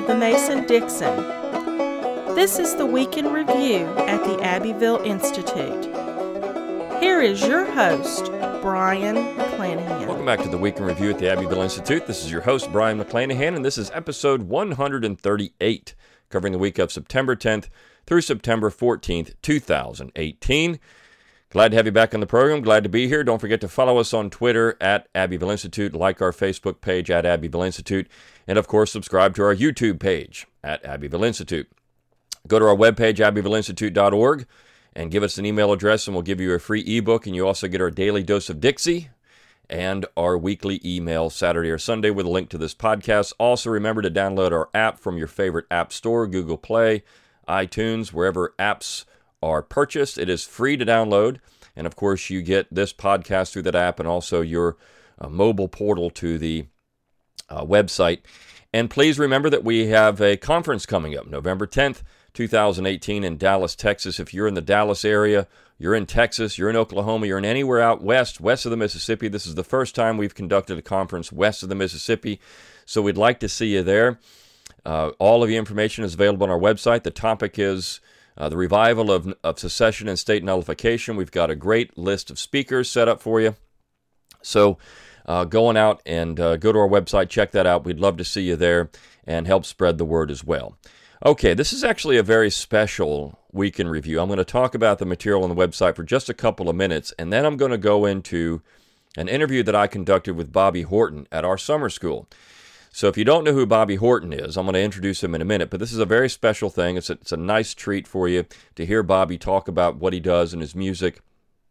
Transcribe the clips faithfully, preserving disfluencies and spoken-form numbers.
the Mason-Dixon. This is the Week in Review at the Abbeville Institute. Here is your host, Brian McClanahan. Welcome back to the Week in Review at the Abbeville Institute. This is your host, Brian McClanahan, and this is episode one hundred thirty-eight, covering the week of September tenth through September fourteenth, two thousand eighteen. Glad to have you back on the program. Glad to be here. Don't forget to follow us on Twitter at Abbeville Institute, like our Facebook page at Abbeville Institute, and of course, subscribe to our YouTube page at Abbeville Institute. Go to our webpage, abbeville institute dot org, and give us an email address, and we'll give you a free ebook, and you also get our daily dose of Dixie and our weekly email Saturday or Sunday with a link to this podcast. Also, remember to download our app from your favorite app store, Google Play, iTunes, wherever apps are purchased. It is free to download, and of course you get this podcast through that app and also your uh, mobile portal to the uh, website. And please remember that we have a conference coming up November tenth, two thousand eighteen in Dallas, Texas. If you're in the Dallas area, you're in Texas, you're in Oklahoma, you're in anywhere out west, west of the Mississippi, this is the first time we've conducted a conference west of the Mississippi, so we'd like to see you there. Uh, all of the information is available on our website. The topic is Uh, the revival of, of secession and state nullification. We've got a great list of speakers set up for you. So uh, going out and uh, go to our website, check that out. We'd love to see you there and help spread the word as well. Okay, this is actually a very special week in review. I'm going to talk about the material on the website for just a couple of minutes, and then I'm going to go into an interview that I conducted with Bobby Horton at our summer school. So if you don't know who Bobby Horton is, I'm going to introduce him in a minute, but this is a very special thing. It's a, it's a nice treat for you to hear Bobby talk about what he does and his music.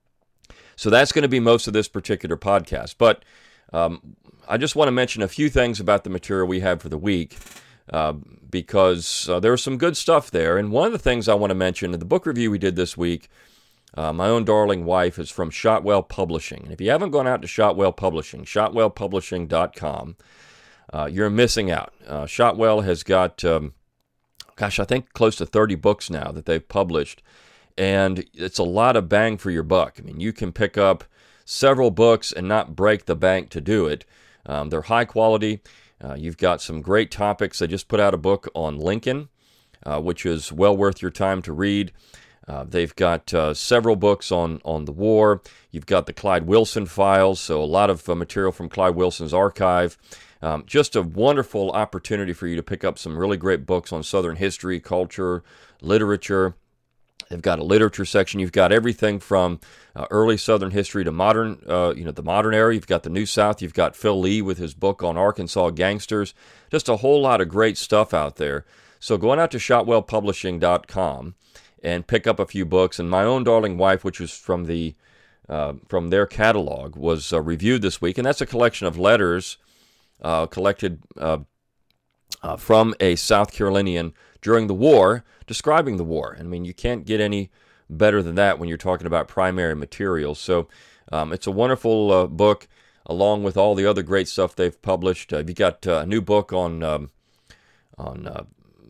So that's going to be most of this particular podcast. But um, I just want to mention a few things about the material we have for the week uh, because uh, there's some good stuff there. And one of the things I want to mention in the book review we did this week, uh, my own darling wife, is from Shotwell Publishing. And if you haven't gone out to Shotwell Publishing, shotwell publishing dot com, Uh, you're missing out. Uh, Shotwell has got, um, gosh, I think close to thirty books now that they've published, and it's a lot of bang for your buck. I mean, you can pick up several books and not break the bank to do it. Um, they're high quality. Uh, you've got some great topics. They just put out a book on Lincoln, uh, which is well worth your time to read. Uh, they've got uh, several books on, on the war. You've got the Clyde Wilson files, so a lot of uh, material from Clyde Wilson's archive. Um, just a wonderful opportunity for you to pick up some really great books on Southern history, culture, literature. They've got a literature section. You've got everything from uh, early Southern history to modern, uh, you know, the modern era. You've got the New South. You've got Phil Lee with his book on Arkansas gangsters. Just a whole lot of great stuff out there. So going out to shotwell publishing dot com and pick up a few books. And My Own Darling Wife, which was from the uh, from their catalog, was uh, reviewed this week, and that's a collection of letters Uh, collected uh, uh, from a South Carolinian during the war, describing the war. I mean, you can't get any better than that when you're talking about primary materials. So um, it's a wonderful uh, book, along with all the other great stuff they've published. Uh, you got uh, a new book on um, on uh,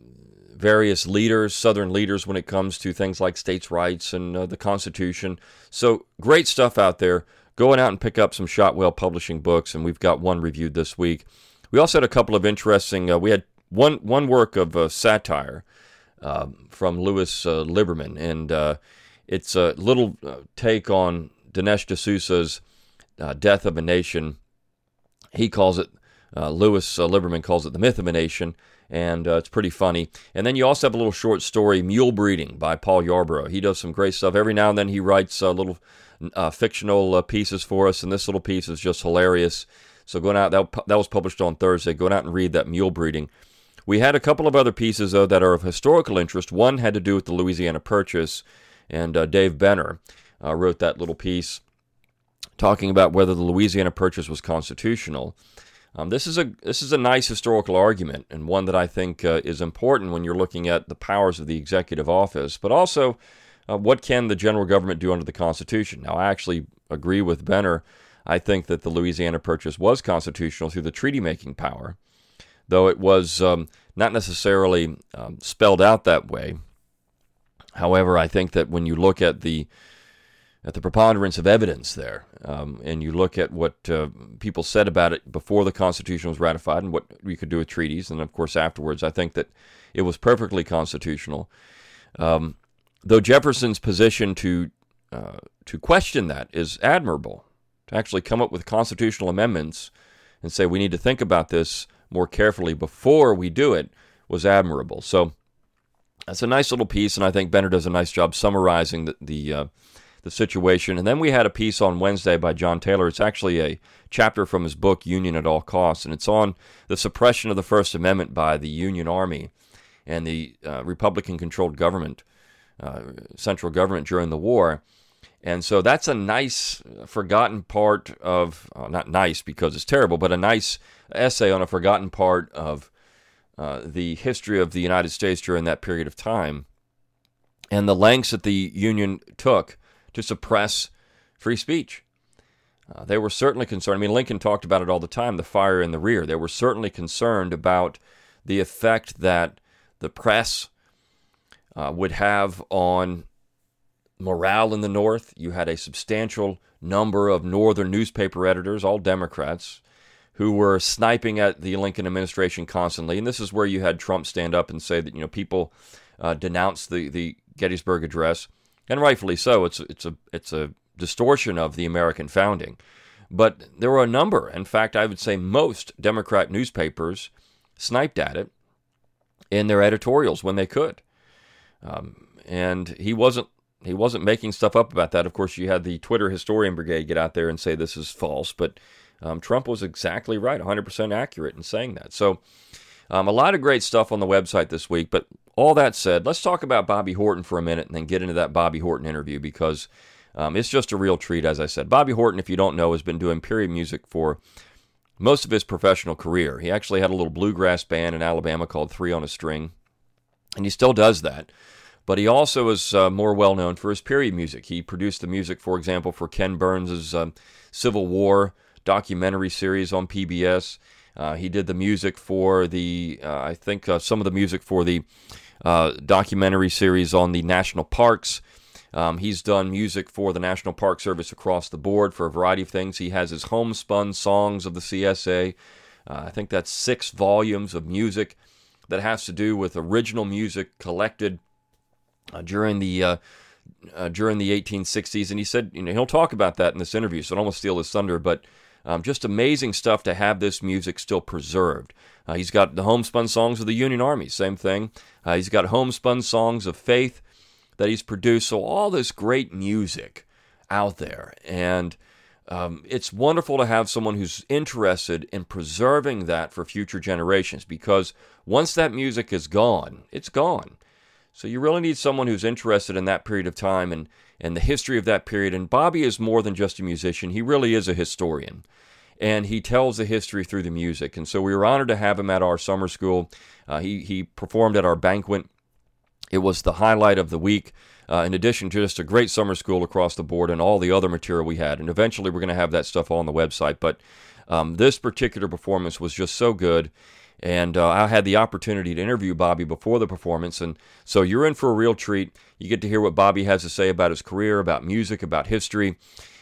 various leaders, Southern leaders, when it comes to things like states' rights and uh, the Constitution. So great stuff out there. Going out and pick up some Shotwell Publishing books, and we've got one reviewed this week. We also had a couple of interesting, uh, we had one one work of uh, satire uh, from Louis uh, Liberman, and uh, it's a little uh, take on Dinesh D'Souza's uh, Death of a Nation. He calls it, uh, Louis uh, Liberman calls it The Myth of a Nation, and uh, it's pretty funny. And then you also have a little short story, Mule Breeding, by Paul Yarborough. He does some great stuff. Every now and then he writes a little Uh, fictional uh, pieces for us, and this little piece is just hilarious. So going out, that, that was published on Thursday. Going out and read that, Mule Breeding. We had a couple of other pieces, though, that are of historical interest. One had to do with the Louisiana Purchase, and uh, Dave Benner uh, wrote that little piece talking about whether the Louisiana Purchase was constitutional. Um, this is a this is a nice historical argument, and one that I think uh, is important when you're looking at the powers of the executive office, but also Uh, what can the general government do under the Constitution? Now, I actually agree with Benner. I think that the Louisiana Purchase was constitutional through the treaty-making power, though it was um, not necessarily um, spelled out that way. However, I think that when you look at the at the preponderance of evidence there, um, and you look at what uh, people said about it before the Constitution was ratified and what we could do with treaties, and of course afterwards, I think that it was perfectly constitutional. Um, though Jefferson's position to uh, to question that is admirable, to actually come up with constitutional amendments and say we need to think about this more carefully before we do it was admirable. So that's a nice little piece, and I think Benner does a nice job summarizing the the, uh, the situation. And then we had a piece on Wednesday by John Taylor. It's actually a chapter from his book, Union at All Costs, and it's on the suppression of the First Amendment by the Union Army and the uh, Republican-controlled government, uh, central government during the war. And so that's a nice, forgotten part of, uh, not nice because it's terrible, but a nice essay on a forgotten part of uh, the history of the United States during that period of time, and the lengths that the Union took to suppress free speech. Uh, they were certainly concerned. I mean, Lincoln talked about it all the time, the fire in the rear. They were certainly concerned about the effect that the press uh, would have on morale in the North. You had a substantial number of Northern newspaper editors, all Democrats, who were sniping at the Lincoln administration constantly. And this is where you had Trump stand up and say that, you know, people uh, denounced the, the Gettysburg Address, and rightfully so. It's it's a it's a distortion of the American founding. But there were a number, in fact, I would say most Democrat newspapers sniped at it in their editorials when they could. Um, and he wasn't he wasn't making stuff up about that. Of course, you had the Twitter historian brigade get out there and say this is false, but um, Trump was exactly right, one hundred percent accurate in saying that. So um, a lot of great stuff on the website this week, but all that said, let's talk about Bobby Horton for a minute and then get into that Bobby Horton interview, because um, it's just a real treat, as I said. Bobby Horton, if you don't know, has been doing period music for most of his professional career. He actually had a little bluegrass band in Alabama called Three on a String, and he still does that. But he also is uh, more well-known for his period music. He produced the music, for example, for Ken Burns' uh, Civil War documentary series on P B S. Uh, he did the music for the, uh, I think, uh, some of the music for the uh, documentary series on the national parks. Um, he's done music for the National Park Service across the board for a variety of things. He has his homespun songs of the C S A. Uh, I think that's six volumes of music that has to do with original music collected uh, during the uh, uh, during the eighteen sixties. And he said, you know, he'll talk about that in this interview, so I don't want to steal his thunder, but um, just amazing stuff to have this music still preserved. Uh, he's got the homespun songs of the Union Army, same thing. Uh, he's got homespun songs of faith that he's produced. So all this great music out there. And um, it's wonderful to have someone who's interested in preserving that for future generations, because once that music is gone, it's gone. So you really need someone who's interested in that period of time and, and the history of that period. And Bobby is more than just a musician. He really is a historian. And he tells the history through the music. And so we were honored to have him at our summer school. Uh, he, he performed at our banquet. It was the highlight of the week, uh, in addition to just a great summer school across the board and all the other material we had. And eventually we're going to have that stuff all on the website. But um, this particular performance was just so good. And uh, I had the opportunity to interview Bobby before the performance. And so you're in for a real treat. You get to hear what Bobby has to say about his career, about music, about history.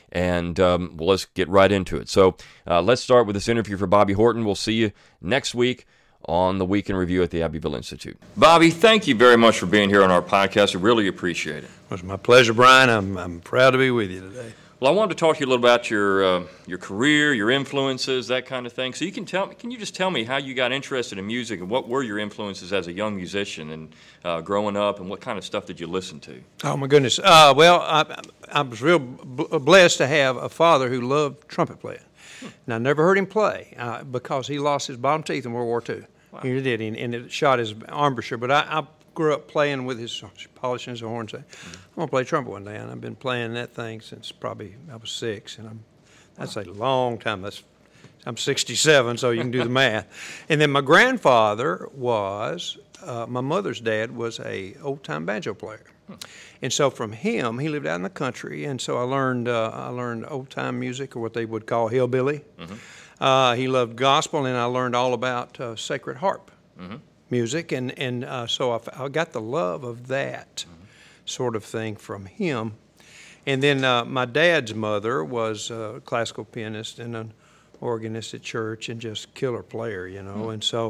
And um, well, let's get right into it. So uh, let's start with this interview for Bobby Horton. We'll see you next week on the Week in Review at the Abbeville Institute. Bobby, thank you very much for being here on our podcast. I really appreciate it. It was my pleasure, Brian. I'm I'm proud to be with you today. Well, I wanted to talk to you a little about your uh, your career, your influences, that kind of thing. So you can tell me, can you just tell me how you got interested in music and what were your influences as a young musician and uh, growing up, and what kind of stuff did you listen to? Oh my goodness. Uh, well, I, I was real b- blessed to have a father who loved trumpet playing, hmm. and I never heard him play uh, because he lost his bottom teeth in World War Two. Wow. He did, and, and it shot his embouchure. But I, I grew up playing with his, polishing his horn, saying, mm-hmm. I'm going to play trumpet one day. And I've been playing that thing since probably I was six. And I'm, that's wow. a long time. That's I'm sixty-seven, so you can do the math. And then my grandfather was, uh, my mother's dad was a old-time banjo player. Hmm. And so from him, he lived out in the country. And so I learned, uh, I learned old-time music, or what they would call hillbilly. Mm-hmm. Uh, he loved gospel, and I learned all about uh, sacred harp mm-hmm. music, and and uh, so I, I got the love of that mm-hmm. sort of thing from him. And then uh, my dad's mother was a classical pianist and an organist at church and just killer player, you know. Mm. And so,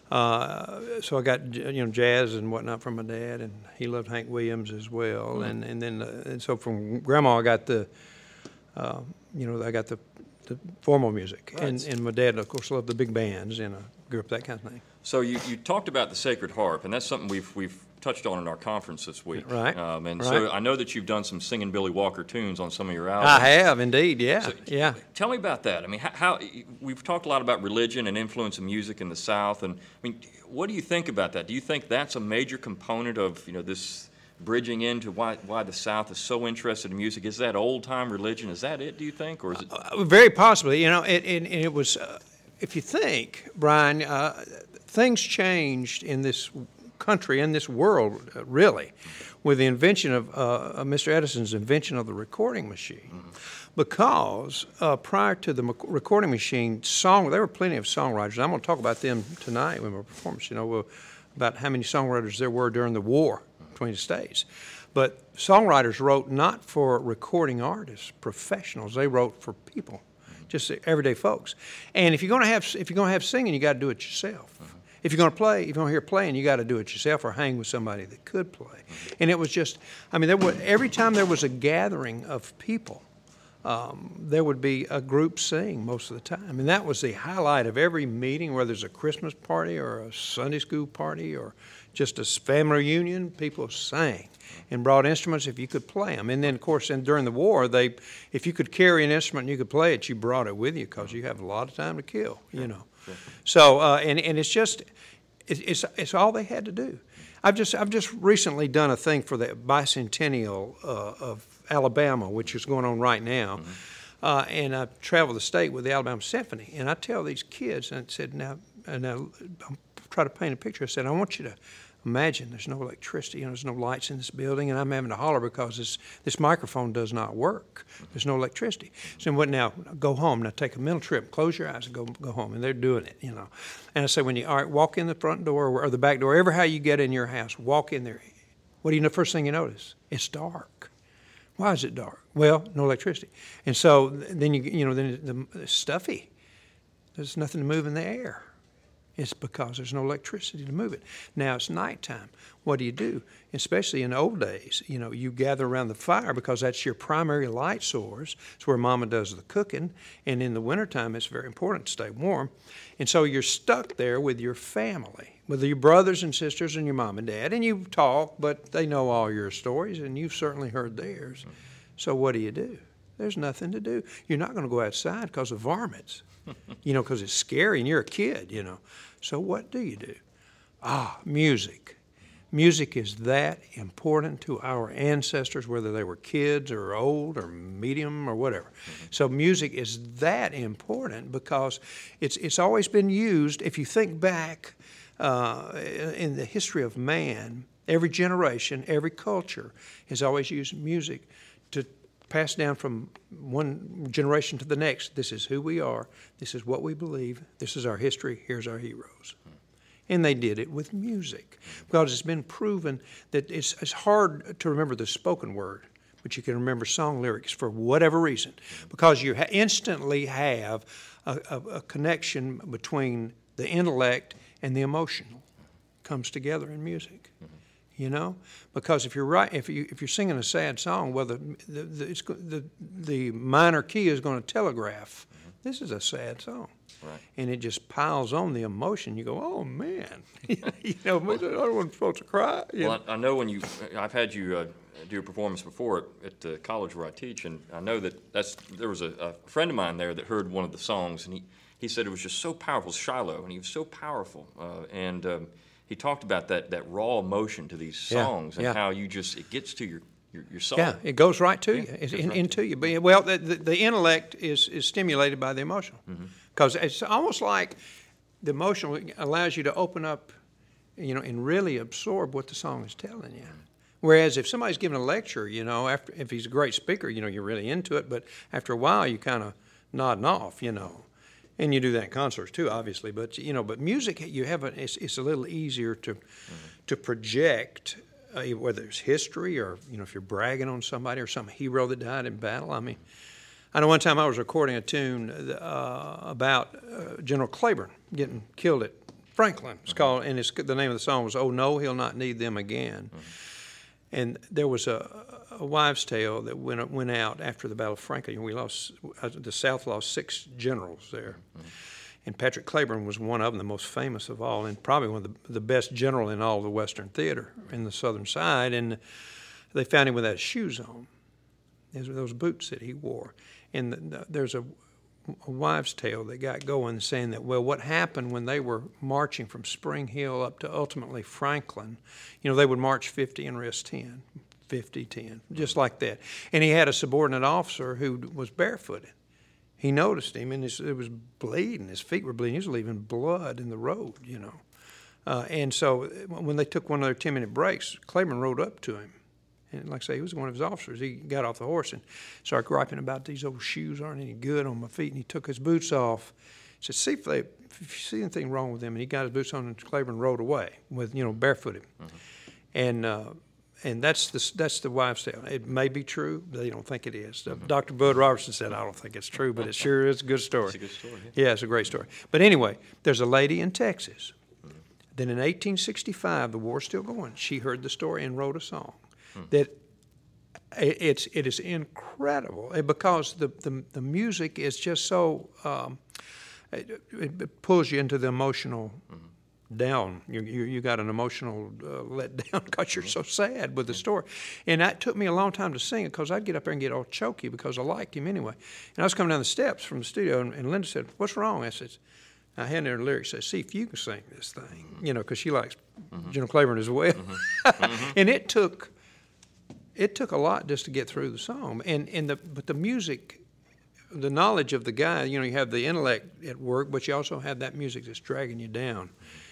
uh, so I got you know jazz and whatnot from my dad, and he loved Hank Williams as well. Mm. And and then uh, and so from Grandma I got the, uh, you know, I got the, the formal music, right. and and my dad of course loved the big bands, and I grew up that kind of thing. So you, you talked about the Sacred Harp, and that's something we've we've touched on in our conference this week. Right. Um, and right. so I know that you've done some singing Billy Walker tunes on some of your albums. I have, indeed, yeah. So, yeah. Tell me about that. I mean, how, how we've talked a lot about religion and influence of music in the South, and I mean, what do you think about that? Do you think that's a major component of, you know, this bridging into why why the South is so interested in music? Is that old-time religion? Is that it, do you think, or is it? Uh, very possibly. You know, it, it, it was, uh, if you think, Brian, uh, things changed in this country, in this world, uh, really, with the invention of uh, Mister Edison's invention of the recording machine. Mm-hmm. Because uh, prior to the recording machine, song there were plenty of songwriters. I'm going to talk about them tonight when we're performing, you know, about how many songwriters there were during the war between the states. But songwriters wrote not for recording artists, professionals. They wrote for people, just everyday folks. And if you're going to have if you're going to have singing, you got to do it yourself. Mm-hmm. If you're going to play, if you're going to hear playing, you got to do it yourself or hang with somebody that could play. Mm-hmm. And it was just, I mean, there were, every time there was a gathering of people, um, there would be a group sing most of the time. And that was the highlight of every meeting, whether it's a Christmas party or a Sunday school party or just a family reunion, people sang and brought instruments if you could play them. And then, of course, and during the war, they, if you could carry an instrument and you could play it, you brought it with you because you have a lot of time to kill, you know. So, uh, and, and it's just, it's, it's it's all they had to do. I've just I've just recently done a thing for the bicentennial uh, of Alabama, which is going on right now. Mm-hmm. Uh, and I travel the state with the Alabama Symphony. And I tell these kids, and I said, now, and I, I'm try to paint a picture. I said, I want you to imagine there's no electricity, you know, there's no lights in this building, and I'm having to holler because this this microphone does not work. There's no electricity. So what now? Go home. Now take a mental trip. Close your eyes and go go home. And they're doing it, you know. And I say, when you all right, walk in the front door or the back door, ever how you get in your house, walk in there. What do you know? First thing you notice, it's dark. Why is it dark? Well, no electricity. And so then you you know then it's stuffy. There's nothing to move in the air. It's because there's no electricity to move it. Now it's nighttime. What do you do? Especially in the old days, you know, you gather around the fire because that's your primary light source. It's where Mama does the cooking. And in the wintertime, it's very important to stay warm. And so you're stuck there with your family, with your brothers and sisters and your mom and dad. And you talk, but they know all your stories, and you've certainly heard theirs. So what do you do? There's nothing to do. You're not going to go outside because of varmints. You know, because it's scary and you're a kid, you know. So what do you do? Ah, music. Music is that important to our ancestors, whether they were kids or old or medium or whatever. Mm-hmm. So music is that important because it's it's always been used. If you think back uh, in the history of man, every generation, every culture has always used music to passed down from one generation to the next. This is who we are. This is what we believe. This is our history. Here's our heroes. And they did it with music because it's been proven that it's, it's hard to remember the spoken word, but you can remember song lyrics for whatever reason because you ha- instantly have a, a, a connection between the intellect and the emotional comes together in music. You know, because if you're right, if you if you're singing a sad song, well, the the the, it's, the, the minor key is going to telegraph. Mm-hmm. This is a sad song, right. And it just piles on the emotion. You go, oh man, you know, I don't want supposed to cry. You well, know? I, I know when you, I've had you uh, do a performance before at, at the college where I teach, and I know that that's there was a, a friend of mine there that heard one of the songs, and he he said it was just so powerful, Shiloh, and he was so powerful, uh, and. Um, He talked about that, that raw emotion to these songs, yeah, and yeah. how you just it gets to your your, your soul. Yeah, it goes right to yeah, you, it's it in, right into to you. But, well, the, the, the intellect is, is stimulated by the emotional because mm-hmm. it's almost like the emotional allows you to open up, you know, and really absorb what the song is telling you. Whereas if somebody's giving a lecture, you know, after if he's a great speaker, you know, you're really into it, but after a while you kind of nodding off, you know. And you do that in concerts too, obviously. But you know, but music, you have a, it's, it's a little easier to mm-hmm. to project uh, whether it's history or, you know, if you're bragging on somebody or some hero that died in battle. I mean, I know one time I was recording a tune uh, about uh, General Claiborne getting killed at Franklin. It's called, and it's, the name of the song was "Oh No, He'll Not Need Them Again." Mm-hmm. And there was a, a wives' tale that went went out after the Battle of Franklin. We lost, the South lost six generals there, mm-hmm. and Patrick Claiborne was one of them, the most famous of all, and probably one of the, the best general in all of the Western theater in the Southern side. And they found him without shoes on. Those were those boots that he wore. And the, the, there's a, a wives' tale that got going saying that, well, what happened when they were marching from Spring Hill up to ultimately Franklin, you know, they would march fifty and rest ten, fifty, ten, just like that. And he had a subordinate officer who was barefooted. He noticed him, and his, it was bleeding. His feet were bleeding. He was leaving blood in the road, you know. Uh, and so when they took one of their ten-minute breaks, Claiborne rode up to him. And like I say, he was one of his officers. He got off the horse and started griping about these old shoes aren't any good on my feet. And he took his boots off. He said, see if, they, if you see anything wrong with them. And he got his boots on, and Claiborne rode away with, you know, barefooted. Mm-hmm. And uh, and that's the, that's the wives' tale. It may be true. They don't think it is. Mm-hmm. Doctor Bud Robertson said, I don't think it's true, but it sure is a good story. It's a good story. Yeah. yeah, it's a great story. But anyway, there's a lady in Texas. Mm-hmm. Then in eighteen sixty-five, the war's still going. She heard the story and wrote a song. Hmm. That it's it is incredible because the, the the music is just so um, it, it pulls you into the emotional mm-hmm. down. You, you you got an emotional uh, let down because you're so sad with the story, and that took me a long time to sing it because I'd get up there and get all choky because I liked him anyway. And I was coming down the steps from the studio, and, and Linda said, "What's wrong?" I said, I handed her the lyrics. I said, see if you can sing this thing, you know, because she likes mm-hmm. General Claiborne as well. Mm-hmm. Mm-hmm. And it took. It took a lot just to get through the song, and and the but the music, the knowledge of the guy. You know, you have the intellect at work, but you also have that music that's dragging you down.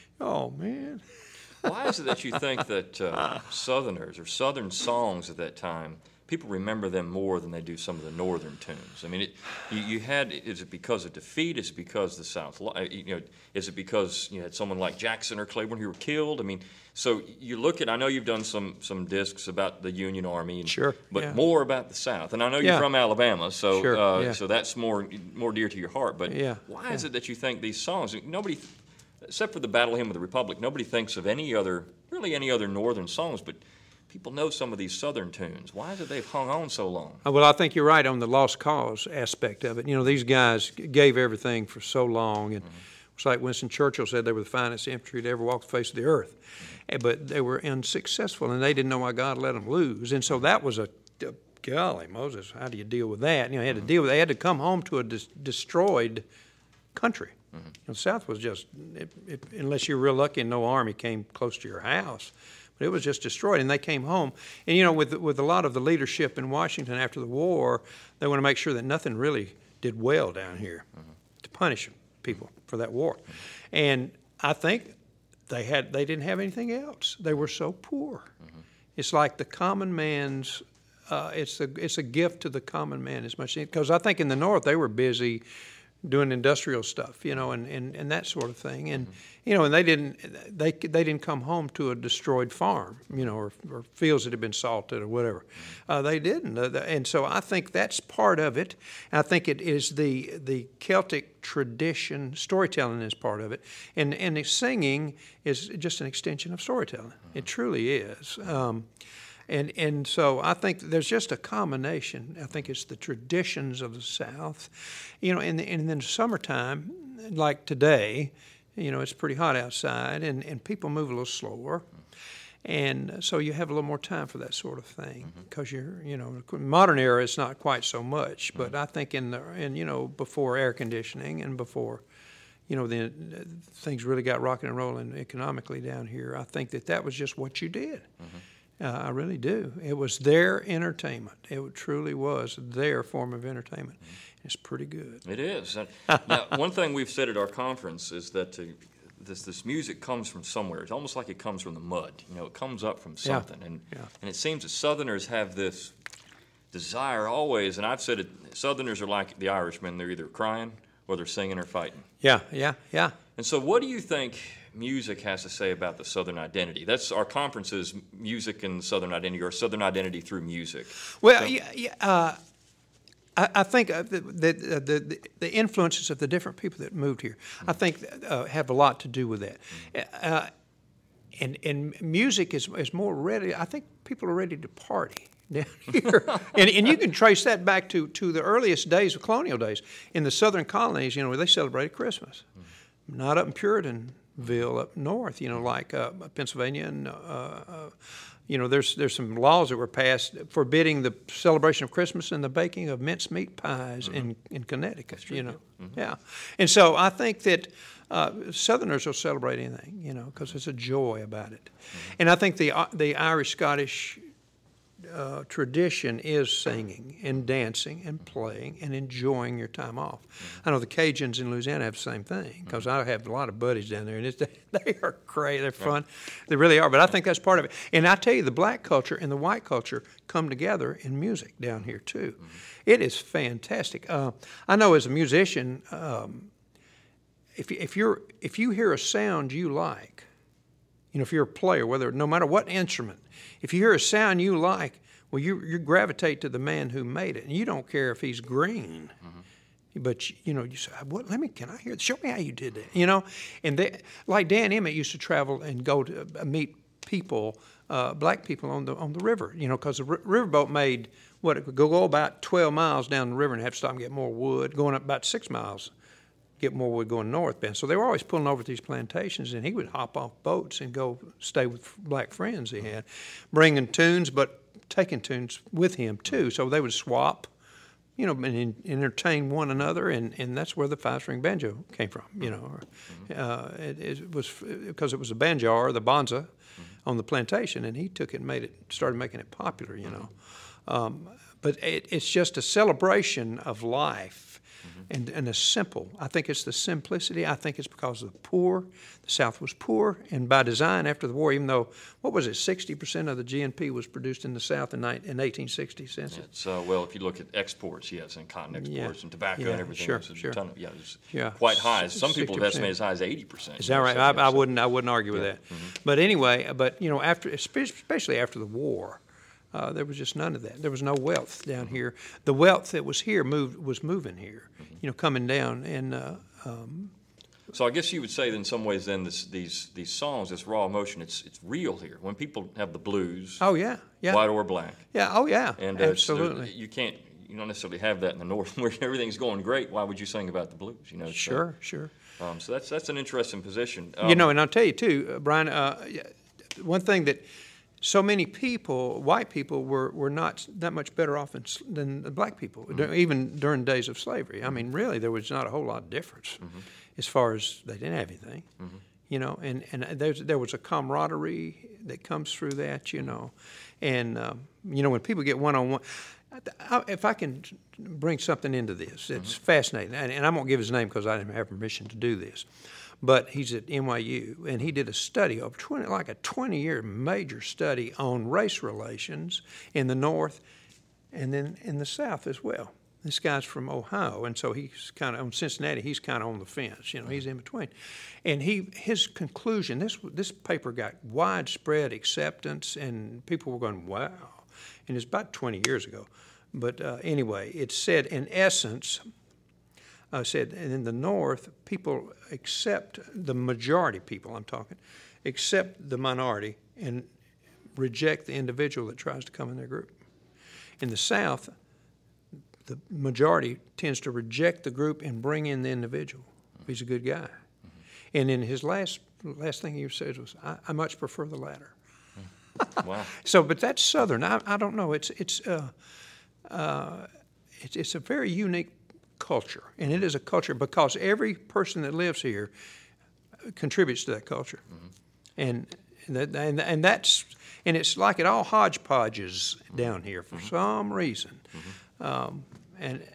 Oh man! Why is it that you think that uh, Southerners or Southern songs at that time, people remember them more than they do some of the Northern tunes? I mean, it, you, you had. Is it because of defeat? Is it because the South? You know, is it because you had someone like Jackson or Claiborne who were killed? I mean. So you look at, I know you've done some some discs about the Union Army, and, sure, but yeah. more about the South. And I know you're yeah. from Alabama, so sure, uh, yeah. so that's more more dear to your heart. But yeah. why yeah. is it that you think these songs, nobody, except for the Battle Hymn of the Republic, nobody thinks of any other, really any other Northern songs, but people know some of these Southern tunes. Why is it they've hung on so long? Well, I think you're right on the lost cause aspect of it. You know, these guys gave everything for so long, and mm-hmm. it's like Winston Churchill said they were the finest infantry to ever walk the face of the earth. Mm-hmm. But they were unsuccessful, and they didn't know why God let them lose. And so that was a, a golly, Moses, how do you deal with that? You know, they had to deal with. They had to come home to a dis- destroyed country. Mm-hmm. You know, the South was just, it, it, unless you're real lucky and no army came close to your house. But it was just destroyed, and they came home. And, you know, with with a lot of the leadership in Washington after the war, they want to make sure that nothing really did well down here mm-hmm. to punish people for that war. Mm-hmm. And I think they had they didn't have anything else. They were so poor. Mm-hmm. It's like the common man's, uh, it's, a, it's a gift to the common man as much. Because I think in the North they were busy doing industrial stuff, you know, and, and, and that sort of thing. And, mm-hmm. you know, and they didn't they they didn't come home to a destroyed farm, you know, or, or fields that had been salted or whatever. Mm-hmm. Uh, they didn't. Uh, the, and so I think that's part of it. I think it is the the Celtic tradition. Storytelling is part of it. And, and the singing is just an extension of storytelling. Mm-hmm. It truly is. Um, And and so I think there's just a combination. I think it's the traditions of the South, you know. And, and then summertime, like today, you know, it's pretty hot outside, and, and people move a little slower, and so you have a little more time for that sort of thing. Because mm-hmm. you're, you know, modern era it's not quite so much, but mm-hmm. I think in the in you know before air conditioning and before, you know, then things really got rocking and rolling economically down here. I think that that was just what you did. Mm-hmm. Uh, I really do. It was their entertainment. It truly was their form of entertainment. Mm-hmm. It's pretty good. It is. Now, one thing we've said at our conference is that uh, this this music comes from somewhere. It's almost like it comes from the mud. You know, it comes up from something. Yeah. And yeah. and it seems that Southerners have this desire always, and I've said it, Southerners are like the Irishmen. They're either crying or they're singing or fighting. Yeah, yeah, yeah. And so what do you think, music has to say about the Southern identity? That's our conference's music and Southern identity, or Southern identity through music. Well, So- yeah, yeah, uh, I, I think uh, the, the, the, the influences of the different people that moved here, I think, uh, have a lot to do with that. Uh, and and music is, is more ready. I think people are ready to party down here. and, and you can trace that back to, to the earliest days of colonial days. In the southern colonies, you know, where they celebrated Christmas. Mm-hmm. Not up in Puritanville up north, you know, like uh, Pennsylvania and, uh, uh, you know, there's there's some laws that were passed forbidding the celebration of Christmas and the baking of mincemeat pies mm-hmm. in, in Connecticut, you know. Mm-hmm. Yeah. And so I think that uh, Southerners will celebrate anything, you know, because there's a joy about it. Mm-hmm. And I think the uh, the Irish-Scottish uh, tradition is singing and dancing and playing and enjoying your time off. Mm-hmm. I know the Cajuns in Louisiana have the same thing, because mm-hmm. I have a lot of buddies down there, and it's, they are great. They're fun. Right. They really are. But I think that's part of it. And I tell you, the black culture and the white culture come together in music down here, too. Mm-hmm. It is fantastic. Uh, I know as a musician, um, if, if, you're, if you hear a sound you like, you know, if you're a player, whether no matter what instrument, if you hear a sound you like, well, you you gravitate to the man who made it, and you don't care if he's green. Mm-hmm. But you, you know, you say, "What? Let me. Can I hear? Show me how you did that." You know, and they, like Dan Emmett used to travel and go to uh, meet people, uh, black people on the on the river. You know, because the r- riverboat made what it could go, go about twelve miles down the river and have to stop and get more wood, going up about six miles. Get more wood going northbound. So they were always pulling over to these plantations, and he would hop off boats and go stay with black friends he had, bringing tunes, but taking tunes with him too. So they would swap, you know, and entertain one another, and, and that's where the five-string banjo came from, you know. Uh, it, it was because it was a banjo or the bonza on the plantation, and he took it and made it, started making it popular, you know. Um, but it, it's just a celebration of life. And, and a simple. I think it's the simplicity. I think it's because of the poor. The South was poor, and by design after the war, even though, what was it, sixty percent of the G N P was produced in the South in, in eighteen sixty census. So, well, if you look at exports, yes, and cotton exports yeah. and tobacco yeah, and everything, sure, it's a sure. ton of, yeah, it's yeah. quite high. Some people have sixty percent. estimated as high as eighty percent. Is that right? I, I wouldn't I wouldn't argue with yeah. that. Mm-hmm. But anyway, but, you know, after especially after the war, Uh, there was just none of that. There was no wealth down mm-hmm. here. The wealth that was here moved was moving here, mm-hmm. you know, coming down. And uh, um, so I guess you would say that in some ways, then this, these these songs, this raw emotion, it's it's real here. When people have the blues, oh yeah, yeah, white or black, yeah, oh yeah, and uh, absolutely. You can't, you don't necessarily have that in the North where everything's going great. Why would you sing about the blues? You know, sure, so, sure. Um, so that's that's an interesting position. Um, you know, and I'll tell you too, uh, Brian. Uh, one thing that. So many people, white people, were, were not that much better off than, than the black people, mm-hmm. even during days of slavery. I mean, really, there was not a whole lot of difference mm-hmm. as far as they didn't have anything, mm-hmm. you know, and, and there's, there was a camaraderie that comes through that, you know. And, um, you know, when people get one-on-one, I, if I can bring something into this, it's mm-hmm. fascinating. And, and I won't give his name because I didn't have permission to do this. But he's at N Y U, and he did a study of twenty, like a twenty-year major study on race relations in the North, and then in the South as well. This guy's from Ohio, and so he's kind of on Cincinnati. He's kind of on the fence, you know. He's in between, and he his conclusion. This this paper got widespread acceptance, and people were going, "Wow!" And it's about twenty years ago, but uh, anyway, it said in essence. Uh, said, and in the North, people accept, the majority people I'm talking, accept the minority and reject the individual that tries to come in their group. In the South, the majority tends to reject the group and bring in the individual. He's a good guy. Mm-hmm. And in his last last thing he said was, I, I much prefer the latter. Wow. So, but that's Southern. I, I don't know. It's it's uh, uh, it's it's a very unique culture, and it is a culture because every person that lives here contributes to that culture, mm-hmm. and that, and and that's and it's like it all hodgepodges down here for mm-hmm. some reason, mm-hmm. um, and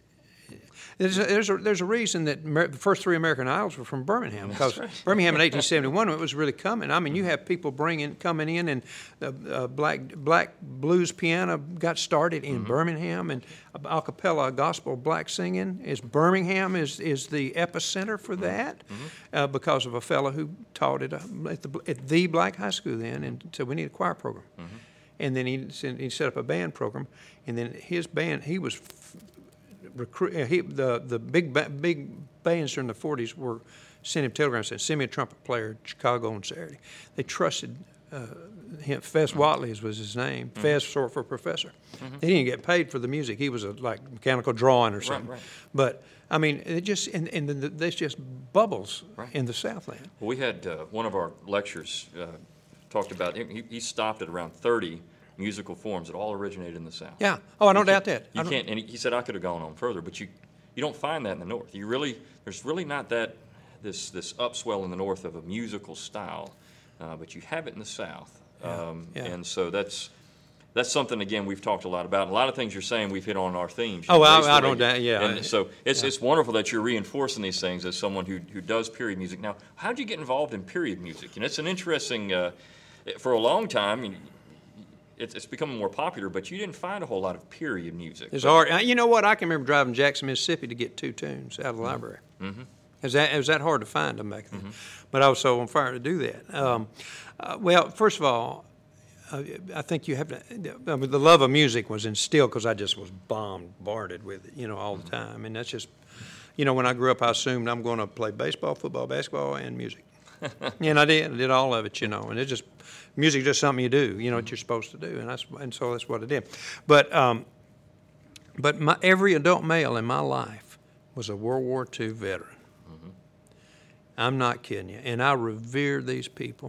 There's a, there's a, there's a reason that Amer- the first three American Idols were from Birmingham, because right. Birmingham in eighteen seventy-one, it was really coming. I mean, you have people bringing coming in, and uh, uh, black black blues piano got started in mm-hmm. Birmingham, and a cappella gospel black singing is Birmingham is is the epicenter for that, mm-hmm. uh, because of a fellow who taught at, a, at the at the black high school then, and so we need a choir program, mm-hmm. and then he he set up a band program, and then his band he was. Recruit, he, the the big ba- big bands during the forties were sending him telegrams saying, "Send me a trumpet player in Chicago on Saturday." They trusted uh, him. Fez mm-hmm. Watley was his name. Mm-hmm. Fez short for professor. Mm-hmm. He didn't get paid for the music. He was a like mechanical drawing or something. Right, right. But I mean, it just and and the, there's just bubbles right. in the Southland. Well, we had uh, one of our lectures uh, talked about. He, he stopped at around thirty. Musical forms that all originated in the South. Yeah. Oh, I don't doubt that. You can't. And he said I could have gone on further, but you you don't find that in the North. You really there's really not that this this upswell in the North of a musical style, uh, but you have it in the South. Yeah. Um, yeah. And so that's that's something again we've talked a lot about. A lot of things you're saying we've hit on our themes. Oh, I, I don't doubt. Yeah. And so it's yeah. it's wonderful that you're reinforcing these things as someone who who does period music. Now, how did you get involved in period music? And it's an interesting. Uh, for a long time. You, It's, it's becoming more popular, but you didn't find a whole lot of period music. It's hard. You know what? I can remember driving Jackson, Mississippi to get two tunes out of the mm-hmm. library. Mm-hmm. It was that, it was that hard to find them back then. Mm-hmm. But I was so on fire to do that. Um, uh, well, first of all, uh, I think you have to, I mean, the love of music was instilled because I just was bombarded with it, you know, all mm-hmm. the time. And that's just, you know, when I grew up, I assumed I'm going to play baseball, football, basketball, and music. And I did. I did all of it, you know. And it just, music is just something you do, you know, what you're supposed to do. And that's, and so that's what I did. But um, but my, every adult male in my life was a World War Two veteran. Mm-hmm. I'm not kidding you. And I revere these people.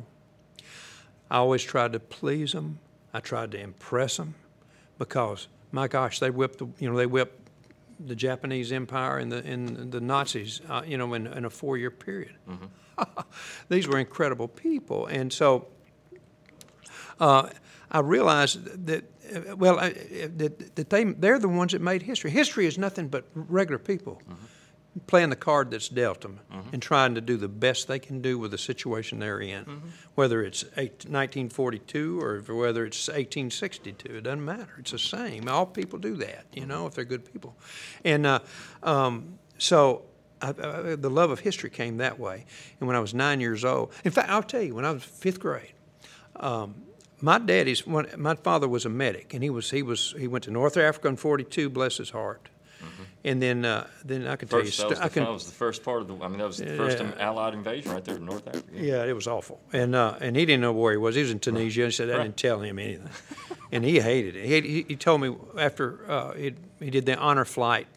I always tried to please them. I tried to impress them because, my gosh, they whipped the, you know, they whipped the Japanese Empire and the and the Nazis, uh, you know, in, in a four-year period. Mm-hmm. These were incredible people, and so uh, I realized that, uh, well, I, that, that they they're the ones that made history. History is nothing but regular people mm-hmm. playing the card that's dealt them mm-hmm. and trying to do the best they can do with the situation they're in, mm-hmm. whether it's nineteen forty-two or whether it's eighteen sixty-two. It doesn't matter. It's the same. All people do that, you know, if they're good people, and uh, um, so. I, I, the love of history came that way. And when I was nine years old, in fact, I'll tell you, when I was fifth grade, um, my daddy's, one, my father was a medic, and he was he was he went to North Africa in forty-two, bless his heart. Mm-hmm. And then uh, then I can tell first, you, that was, I the, can, that was the first part of the. I mean, that was the first uh, Allied invasion right there in North Africa. Yeah, it was awful, and uh, and he didn't know where he was. He was in Tunisia. Right. He said I right. didn't tell him anything, and he hated it. He he, he told me after uh, he he did the honor flight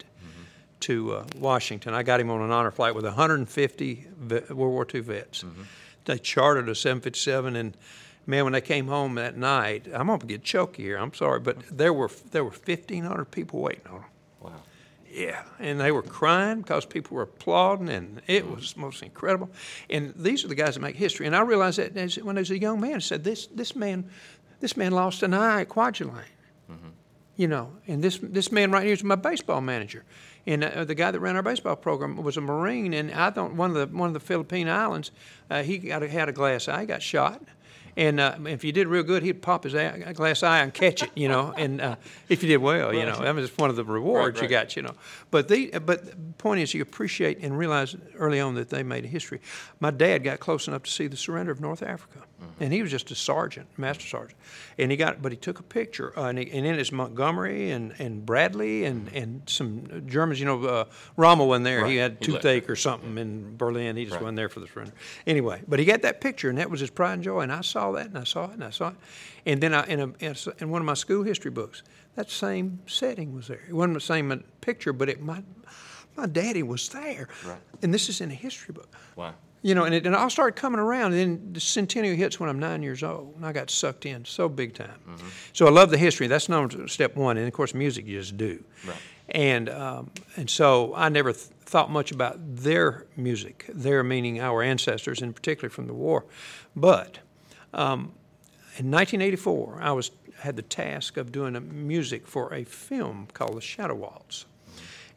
to uh, Washington. I got him on an honor flight with one hundred fifty World War Two vets. Mm-hmm. They chartered a seven fifty-seven, and man, when they came home that night, I'm gonna get choky here. I'm sorry, but there were there were fifteen hundred people waiting on them. Wow. Yeah, and they were crying because people were applauding, and it mm-hmm. was most incredible. And these are the guys that make history. And I realized that as, when I was a young man, I said, "This this man, this man lost an eye at Kwajalein." Mm-hmm. You know, and this this man right here is my baseball manager. And uh, the guy that ran our baseball program was a Marine, and I don't one of the one of the Philippine islands. Uh, he got a, had a glass eye, got shot, and uh, if you did real good, he'd pop his eye, glass eye and catch it, you know. And uh, if you did well, you know, that was one of the rewards right, right. you got, you know. But the but the point is, you appreciate and realize early on that they made a history. My dad got close enough to see the surrender of North Africa, mm-hmm. and he was just a sergeant, master sergeant, and he got but he took a picture, uh, and, he, and in it's Montgomery and, and Bradley and, and some Germans, you know, uh, Rommel wasn't there. Right. He had toothache or something in Berlin. He just right. wasn't there for the surrender. Anyway, but he got that picture, and that was his pride and joy. And I saw that, and I saw it, and I saw it, and then I, in, a, in one of my school history books, that same setting was there. It wasn't the same picture, but it my my daddy was there, right. and this is in a history book. Wow. You know, and it and all started coming around, and then the centennial hits when I'm nine years old, and I got sucked in so big time. Mm-hmm. So I love the history. That's number step one, and of course, music you just do. Right. And um, and so I never th- thought much about their music, their meaning our ancestors, and particularly from the war. But um, in nineteen eighty-four, I was had the task of doing a music for a film called The Shadow Waltz. Mm-hmm.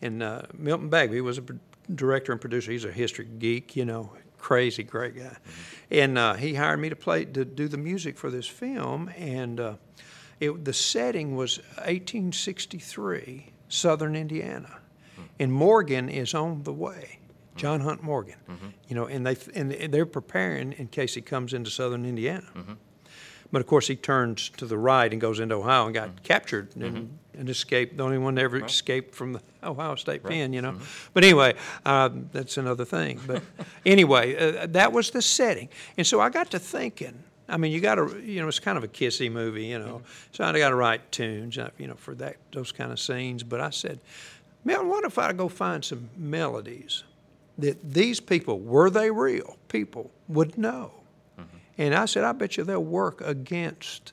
and uh, Milton Bagby was a pro- director and producer. He's a history geek, you know, crazy great guy, mm-hmm. and uh, he hired me to play to do the music for this film, and uh, it, the setting was eighteen sixty-three, Southern Indiana, mm-hmm. and Morgan is on the way. John Hunt Morgan, mm-hmm. you know, and they and they're preparing in case he comes into Southern Indiana. Mm-hmm. But of course, he turns to the right and goes into Ohio and got mm-hmm. captured and, mm-hmm. and escaped. The only one that ever right. escaped from the Ohio State right. pen, you know. Mm-hmm. But anyway, uh, that's another thing. But anyway, uh, that was the setting, and so I got to thinking. I mean, you got to, you know, it's kind of a kissy movie, you know. Mm-hmm. So I got to write tunes, you know, for that those kind of scenes. But I said, man, what if I go find some melodies that these people, were they real people, would know? Mm-hmm. And I said, I bet you they'll work against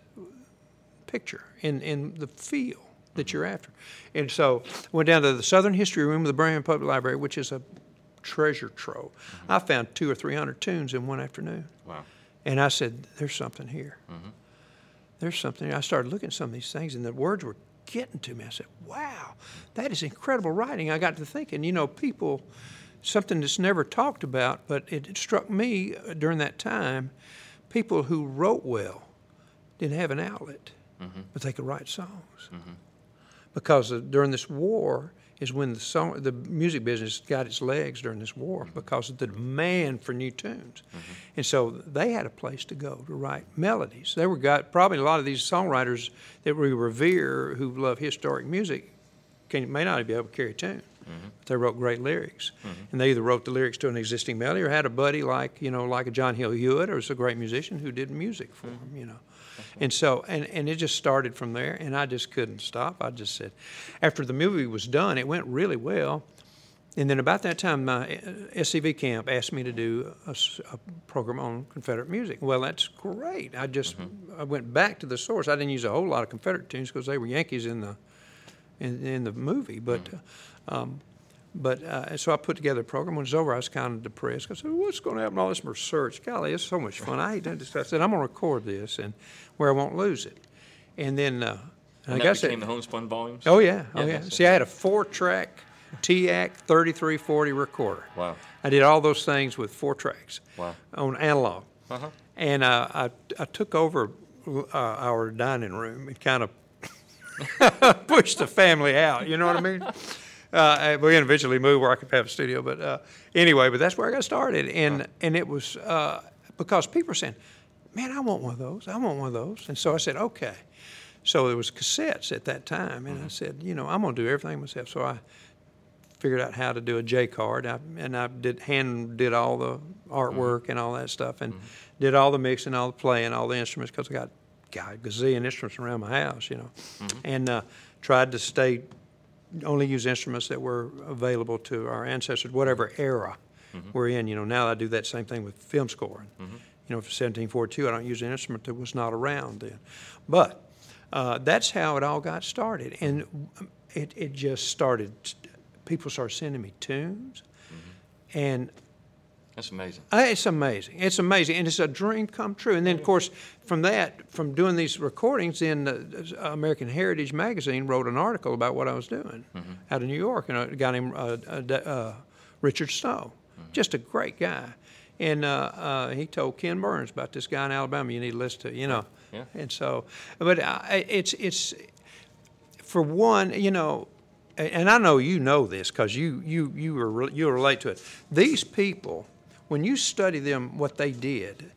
picture in, in the feel that mm-hmm. you're after. And so went down to the Southern History Room of the Birmingham Public Library, which is a treasure trove. Mm-hmm. I found two or three hundred tunes in one afternoon. Wow. And I said, there's something here. Mm-hmm. There's something. I started looking at some of these things, and the words were getting to me. I said, wow, that is incredible writing. I got to thinking, you know, people... something that's never talked about, but it struck me during that time, people who wrote well didn't have an outlet, mm-hmm. but they could write songs. Mm-hmm. Because uh, during this war is when the song, the music business got its legs during this war mm-hmm. because of the demand for new tunes. Mm-hmm. And so they had a place to go to write melodies. They were got probably a lot of these songwriters that we revere who love historic music can, may not be able to carry a tune. Mm-hmm. But they wrote great lyrics, mm-hmm. and they either wrote the lyrics to an existing melody or had a buddy like you know like a John Hill Hewitt, or was a great musician who did music for mm-hmm. them, you know. Okay. And so and, and it just started from there, and I just couldn't stop. I just said, after the movie was done, it went really well, and then about that time, uh, S C V Camp asked me to do a, a program on Confederate music. Well, that's great. I just mm-hmm. I went back to the source. I didn't use a whole lot of Confederate tunes because they were Yankees in the in, in the movie, but. Mm-hmm. Um, but uh, so I put together a program. When it was over, I was kind of depressed. I said, what's going to happen to all this research? Golly, it's so much fun. I hate doing this. I said, I'm going to record this and where I won't lose it. And then uh, and I that guess became it, the Homespun volumes? Oh, yeah. Oh, yeah. yeah. See, I had a four-track T A C thirty-three forty recorder. Wow. I did all those things with four tracks wow. on analog. Uh-huh. And uh, I, I took over uh, our dining room and kind of pushed the family out. You know what I mean? Uh, we eventually moved where I could have a studio, but uh, anyway, but that's where I got started, and right. and it was uh, because people were saying, "Man, I want one of those. I want one of those," and so I said, "Okay." So there was cassettes at that time, and mm-hmm. I said, "You know, I'm going to do everything myself." So I figured out how to do a J card, I, and I did hand did all the artwork mm-hmm. and all that stuff, and mm-hmm. did all the mixing, all the playing, all the instruments because I got got a gazillion instruments around my house, you know, mm-hmm. and uh, tried to stay. Only use instruments that were available to our ancestors, whatever era mm-hmm. we're in. You know, now I do that same thing with film scoring. Mm-hmm. You know, for seventeen forty-two, I don't use an instrument that was not around then. But uh, that's how it all got started. And it, it just started, people started sending me tunes. Mm-hmm. And that's amazing. Uh, it's amazing. It's amazing. And it's a dream come true. And then, of course, from that, from doing these recordings, then uh, American Heritage Magazine wrote an article about what I was doing mm-hmm. out of New York. And a guy named uh, uh, uh, Richard Snow, mm-hmm. just a great guy. And uh, uh, he told Ken Burns about this guy in Alabama you need to listen to, you know. Yeah. And so, but uh, it's, it's, for one, you know, and I know you know this because you, you, you, are, you relate to it. These people, when you study them, what they did,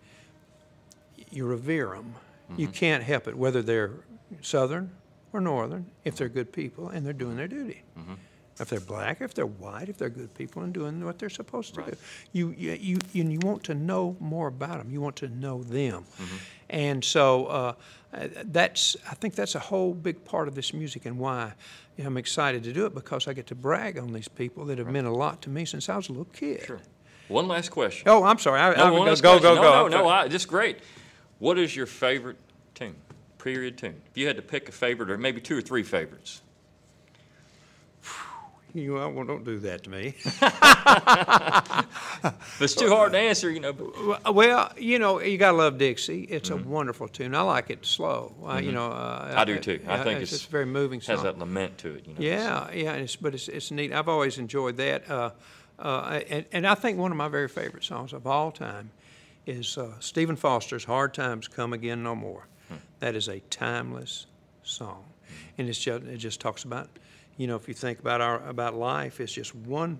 you revere them. Mm-hmm. You can't help it, whether they're Southern or Northern, if they're good people and they're doing their duty. Mm-hmm. If they're black, if they're white, if they're good people and doing what they're supposed to right. do. You, you, you, you, you want to know more about them. You want to know them. Mm-hmm. And so uh, that's, I think that's a whole big part of this music and why you know, I'm excited to do it because I get to brag on these people that have right. meant a lot to me since I was a little kid. Sure. One last question. Oh, I'm sorry. I, no, I, one go, last go, question. go, no, go. No, no, I, just great. What is your favorite tune, period tune? If you had to pick a favorite or maybe two or three favorites. You know, well, don't do that to me. if it's too hard to answer, you know. But. Well, you know, you gotta love Dixie. It's Mm-hmm. a wonderful tune. I like it slow. Uh, you know, uh, I do too. I think it's, it's it's a very moving song. has that lament to it. You know. Yeah, yeah, it's, but it's it's neat. I've always enjoyed that. Uh, uh, and, and I think one of my very favorite songs of all time is uh, Stephen Foster's "Hard Times Come Again No More." Hmm. That is a timeless song, and it's just it just talks about, you know, if you think about our about life, it's just one.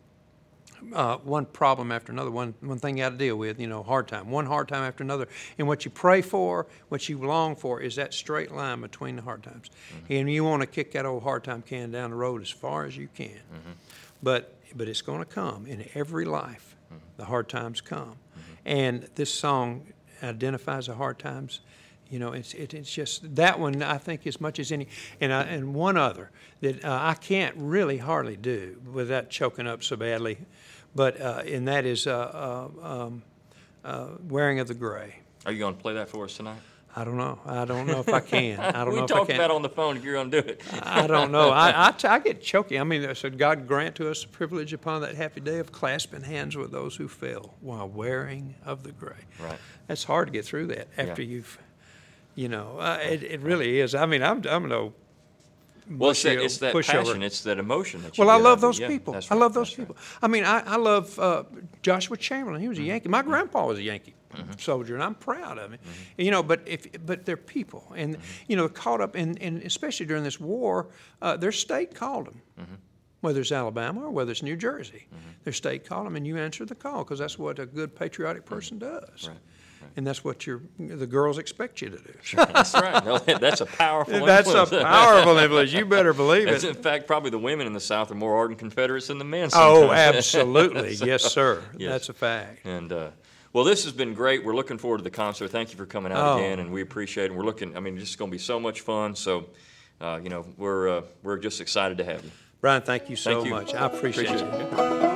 Uh, one problem after another, one one thing you got to deal with, you know, hard time, one hard time after another. And what you pray for, what you long for, is that straight line between the hard times. Mm-hmm. And you want to kick that old hard time can down the road as far as you can. Mm-hmm. But but it's going to come in every life. Mm-hmm. The hard times come, mm-hmm. and this song identifies the hard times. You know, it's it, it's just that one, I think, as much as any, and I, and one other that uh, I can't really hardly do without choking up so badly, but uh, and that is uh, uh, um, uh, "Wearing of the Gray." Are you going to play that for us tonight? I don't know. I don't know if I can. I don't we know if I talked can. about it on the phone if you're going to do it. I don't know. I, I, I get choky. I mean, so God grant to us the privilege upon that happy day of clasping hands with those who fell while wearing of the gray. Right. That's hard to get through that after Yeah. you've, you know, uh, it, it really is. I mean, I'm, I'm no. Well, it's that, mushy it's that pushover. passion, it's that emotion that you Well, I get love out of it. those Yeah, people. that's I right, love those that's right. people. I mean, I, I love uh, Joshua Chamberlain. He was a Yankee. My grandpa was a Yankee Mm-hmm. soldier, and I'm proud of him. You know, but if but they're people, and Mm-hmm. you know, caught up in, in especially during this war, uh, their state called them. Mm-hmm. Whether it's Alabama or whether it's New Jersey, their state called them, and you answer the call because that's what a good patriotic person does. Right. And that's what your the girls expect you to do. That's right. No, that's a powerful That's a influence. powerful influence. You better believe It's, it. in fact, probably the women in the South are more ardent Confederates than the men. Oh, sometimes. absolutely. So, Yes, sir. yes. That's a fact. And uh, well, this has been great. We're looking forward to the concert. Thank you for coming out Oh. again, and we appreciate it. We're looking. I mean, it's going to be so much fun. So, uh, you know, we're uh, we're just excited to have you. Brian, thank you so Thank you. much. I appreciate, Appreciate you. it.